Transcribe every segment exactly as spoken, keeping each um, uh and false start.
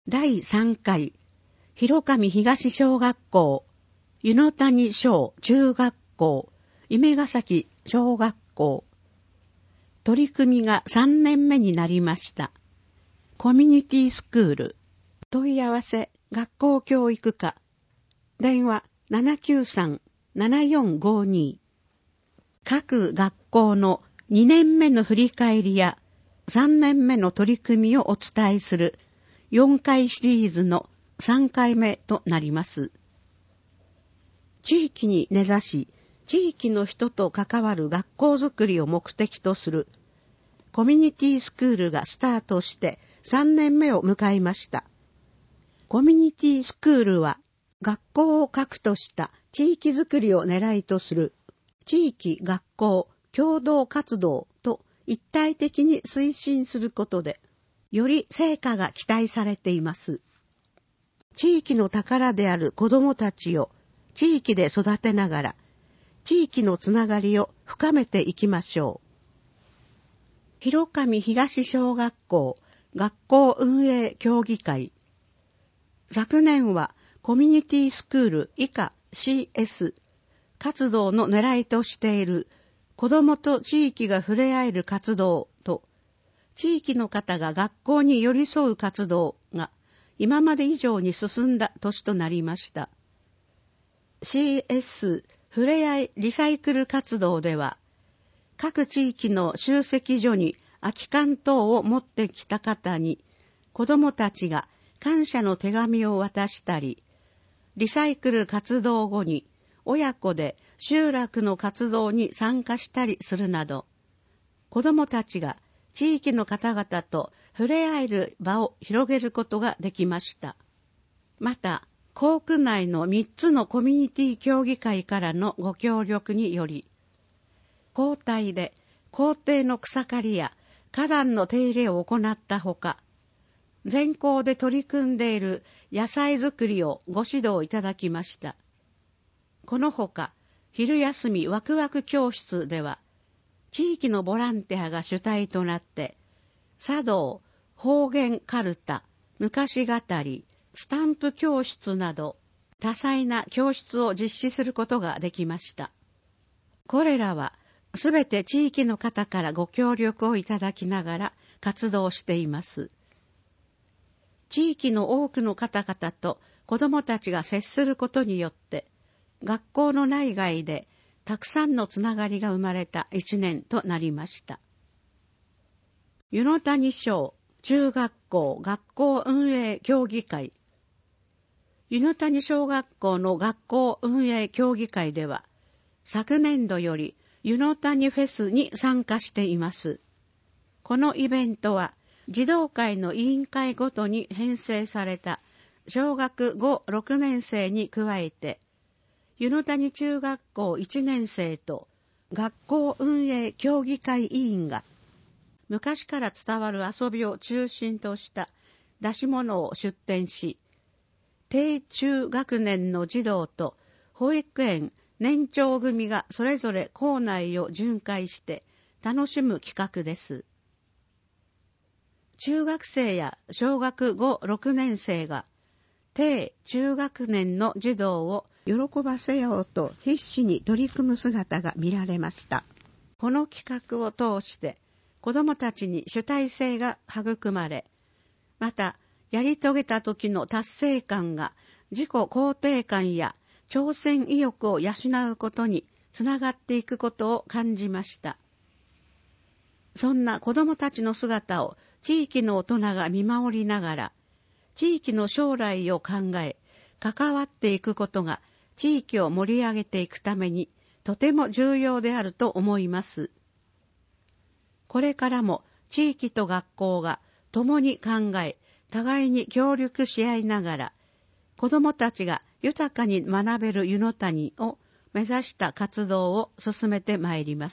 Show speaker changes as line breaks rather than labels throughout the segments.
だいさんかい広上東小学校、湯の谷小中学校、夢ヶ崎小学校。取り組みがさんねんめになりました。コミュニティスクール。問い合わせ学校教育課。電話 ななきゅうさん ななよんごに。各学校のにねんめの振り返りやさんねんめの取り組みをお伝えするよんかいシリーズのさんかいめとなります。地域に根ざし、地域の人と関わる学校づくりを目的とするコミュニティスクールがスタートしてさんねんめを迎えました。コミュニティスクールは学校を核とした地域づくりを狙いとする地域学校共同活動と一体的に推進することでより成果が期待されています。地域の宝である子どもたちを地域で育てながら地域のつながりを深めていきましょう。広上東小学校学校運営協議会。昨年はコミュニティスクール以下 シーエス 活動の狙いとしている子どもと地域が触れ合える活動と地域の方が学校に寄り添う活動が今まで以上に進んだ年となりました。シーエス ふれあいリサイクル活動では各地域の集積所に空き缶等を持ってきた方に子どもたちが感謝の手紙を渡したり、リサイクル活動後に親子で集落の活動に参加したりするなど、子どもたちが地域の方々と触れ合える場を広げることができました。また、校区内のみっつのコミュニティ協議会からのご協力により、交代で校庭の草刈りや花壇の手入れを行ったほか、全校で取り組んでいる野菜作りをご指導いただきました。このほか、昼休みワクワク教室では、地域のボランティアが主体となって、茶道、方言カルタ、昔語り、スタンプ教室など、多彩な教室を実施することができました。これらは、すべて地域の方からご協力をいただきながら活動しています。地域の多くの方々と子どもたちが接することによって、学校の内外でたくさんのつながりが生まれた一年となりました。湯の谷小中学校学校運営協議会。湯の谷小学校の学校運営協議会では、昨年度より湯の谷フェスに参加しています。このイベントは、児童会の委員会ごとに編成された小学ご、ろくねん生に加えて、湯の谷中学校いちねん生と学校運営協議会委員が、昔から伝わる遊びを中心とした出し物を出展し、低中学年の児童と保育園年長組がそれぞれ校内を巡回して楽しむ企画です。中学生や小学ご、ろくねん生が低中学年の児童を喜ばせようと必死に取り組む姿が見られました。この企画を通して子どもたちに主体性が育まれ、またやり遂げた時の達成感が自己肯定感や挑戦意欲を養うことにつながっていくことを感じました。そんな子どもたちの姿を地域の大人が見守りながら、地域の将来を考え、関わっていくことが地域を盛り上げていくためにとても重要であると思います。これからも地域と学校が共に考え、互いに協力し合いながら、子どもたちが豊かに学べる湯の谷を目指した活動を進めてまいります。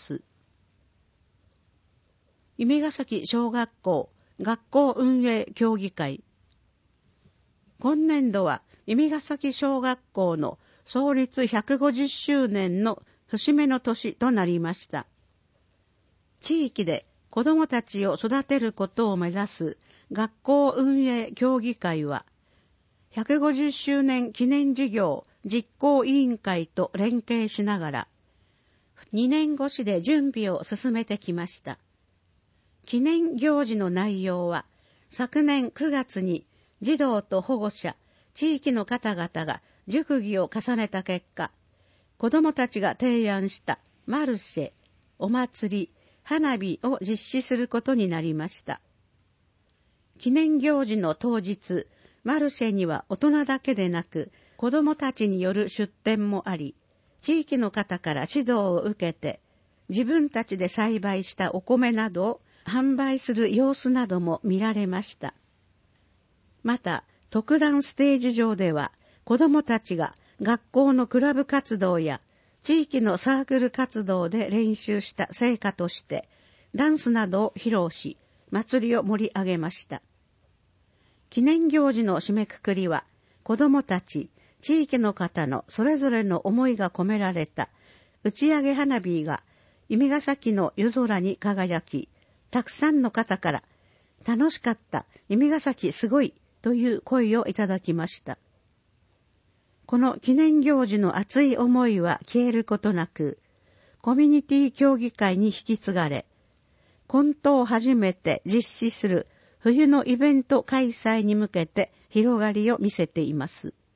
夢ヶ崎小学校学校運営協議会。今年度は夢ヶ崎小学校の創立ひゃくごじゅっしゅうねんの節目の年となりました。地域で子どもたちを育てることを目指す学校運営協議会は、ひゃくごじゅっしゅうねん記念事業実行委員会と連携しながら、にねん越しで準備を進めてきました。記念行事の内容は、昨年くがつに児童と保護者、地域の方々が熟議を重ねた結果、子どもたちが提案したマルシェ、お祭り、花火を実施することになりました。記念行事の当日、マルシェには大人だけでなく、子どもたちによる出店もあり、地域の方から指導を受けて、自分たちで栽培したお米などを販売する様子なども見られました。また、特段ステージ上では、子どもたちが学校のクラブ活動や地域のサークル活動で練習した成果として、ダンスなどを披露し、祭りを盛り上げました。記念行事の締めくくりは、子どもたち、地域の方のそれぞれの思いが込められた打ち上げ花火が夢ヶ崎の夜空に輝き、たくさんの方から楽しかった、夢ヶ崎すごいという声をいただきました。この記念行事の熱い思いは消えることなく、コミュニティ協議会に引き継がれ、今冬初めて実施する冬のイベント開催に向けて広がりを見せています。